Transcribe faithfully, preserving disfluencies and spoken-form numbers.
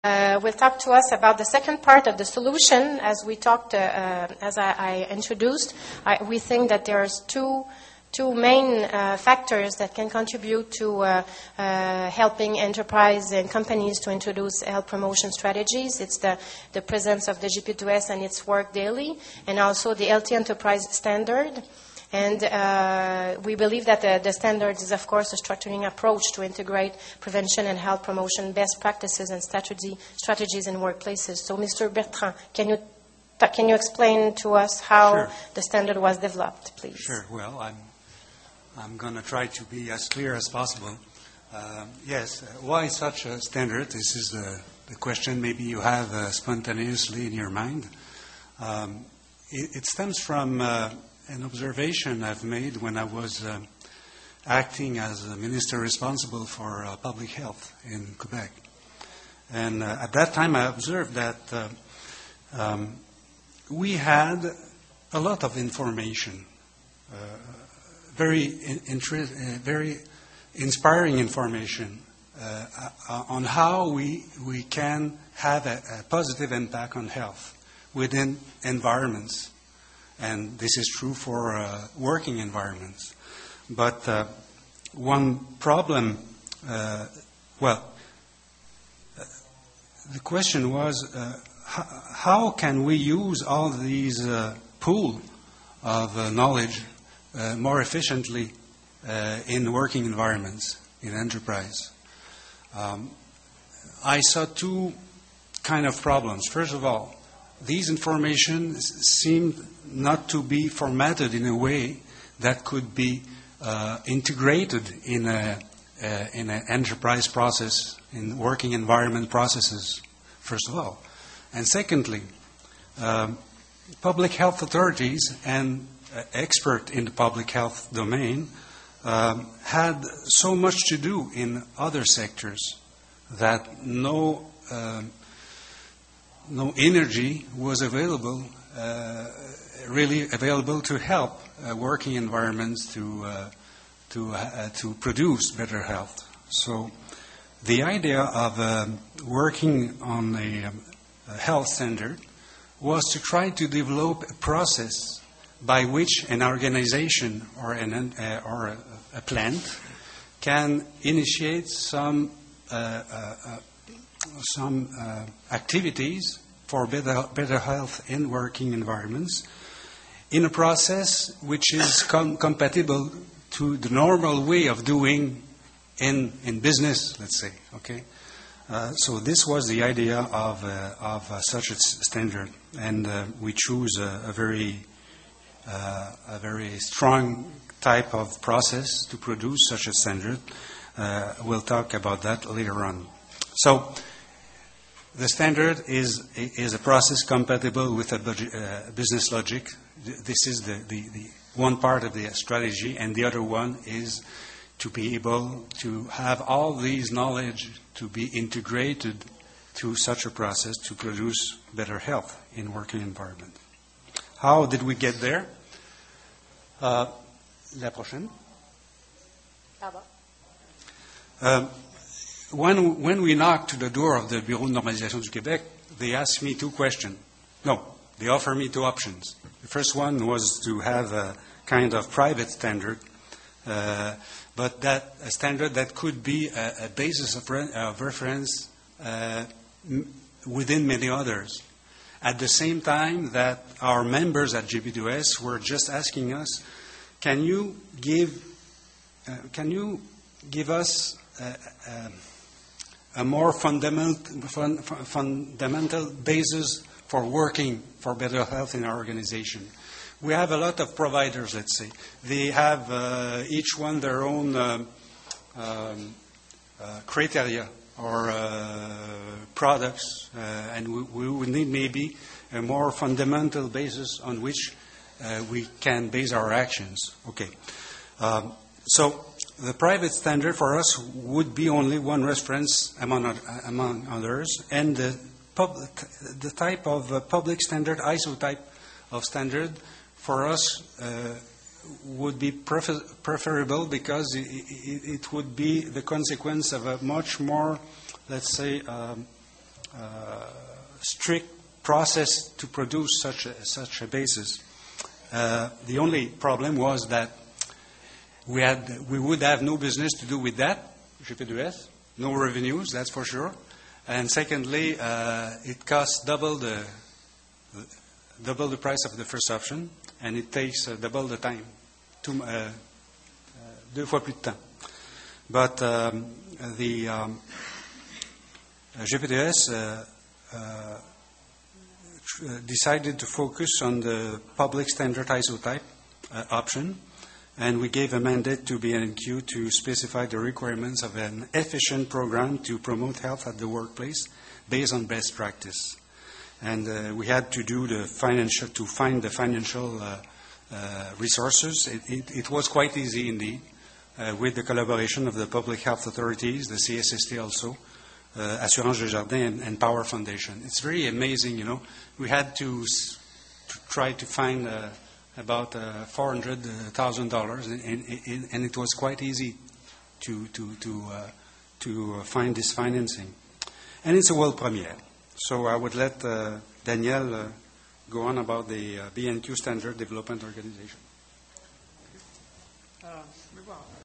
Uh, will talk to us about the second part of the solution. As we talked, uh, uh, as I, I introduced, I, we think that there's two two main uh, factors that can contribute to uh, uh, helping enterprise and companies to introduce health promotion strategies. It's the, the presence of the G P two S and its work daily, and also the Healthy Enterprise Standard. And uh, we believe that the, the standards is, of course, a structuring approach to integrate prevention and health promotion best practices and strategy, strategies in workplaces. So, Mister Bertrand, can you can you explain to us how Sure. the standard was developed, please? Sure. Well, I'm I'm going to try to be as clear as possible. Uh, yes. Uh, why such a standard? This is the, the question maybe you have uh, spontaneously in your mind. Um, it, it stems from Uh, an observation I've made when I was uh, acting as a minister responsible for uh, public health in Quebec. And uh, at that time I observed that uh, um, we had a lot of information, uh, very, in, inter- uh, very inspiring information uh, uh, on how we, we can have a, a positive impact on health within environments. And this is true for uh, working environments. But uh, one problem, uh, well, uh, the question was, uh, h- how can we use all these uh, pool of uh, knowledge uh, more efficiently uh, in working environments, in enterprise? Um, I saw two kind of problems. First of all, these information seemed not to be formatted in a way that could be uh, integrated in a uh, in an enterprise process, in working environment processes, first of all. And secondly, um, public health authorities and uh, experts in the public health domain um, had so much to do in other sectors that no um, no energy was available, uh, really available to help uh, working environments to uh, to uh, to produce better health. So, the idea of um, working on a, um, a health standard was to try to develop a process by which an organization or an uh, or a, a plant can initiate some uh, uh, uh, some uh, activities for better, better health in working environments in a process which is com- compatible to the normal way of doing in, in business, let's say, okay? Uh, so this was the idea of, uh, of uh, such a standard, and uh, we choose a, a very uh, a very strong type of process to produce such a standard. Uh, we'll talk about that later on. So, the standard is is a process compatible with a budget, uh, business logic. This is the, the, the one part of the strategy, and the other one is to be able to have all these knowledge to be integrated to such a process to produce better health in working environment. How did we get there? Uh, la prochaine. Um, When, when we knocked to the door of the Bureau de Normalisation du Québec, they asked me two questions. No, they offered me two options. The first one was to have a kind of private standard, uh, but that a standard that could be a, a basis of, re- of reference uh, m- within many others. At the same time that our members at G P two S were just asking us, can you give, uh, can you give us uh, uh, a more fundamental, fun, fundamental basis for working for better health in our organization. We have a lot of providers, let's say. They have uh, each one their own um, um, uh, criteria or uh, products, uh, and we, we would need maybe a more fundamental basis on which uh, we can base our actions. Okay. Um, so, the private standard for us would be only one reference among, among others, and the, public, the type of uh, public standard, I S O type of standard, for us uh, would be prefer- preferable because it, it, it would be the consequence of a much more, let's say, um, uh, strict process to produce such a, such a basis. Uh, the only problem was that we had we would have no business to do with that, G P two S, no revenues, that's for sure. And secondly, uh, it costs double the double the price of the first option, and it takes uh, double the time, two, uh, uh, deux fois plus de temps. But um, the um, G P T S uh, uh, decided to focus on the public standard isotype uh, option, and we gave a mandate to B N Q to specify the requirements of an efficient program to promote health at the workplace based on best practice. And uh, we had to do the financial, to find the financial uh, uh, resources. It, it, it was quite easy indeed, uh, with the collaboration of the public health authorities, the C S S T also, uh, Assurance Desjardins, and, and Power Foundation. It's very amazing, you know. We had to, s- to try to find uh, about uh, four hundred thousand dollars, and, and, and it was quite easy to, to, to, uh, to find this financing. And it's a world premiere. So I would let uh, Danielle uh, go on about the uh, B N Q Standard Development Organization. Uh,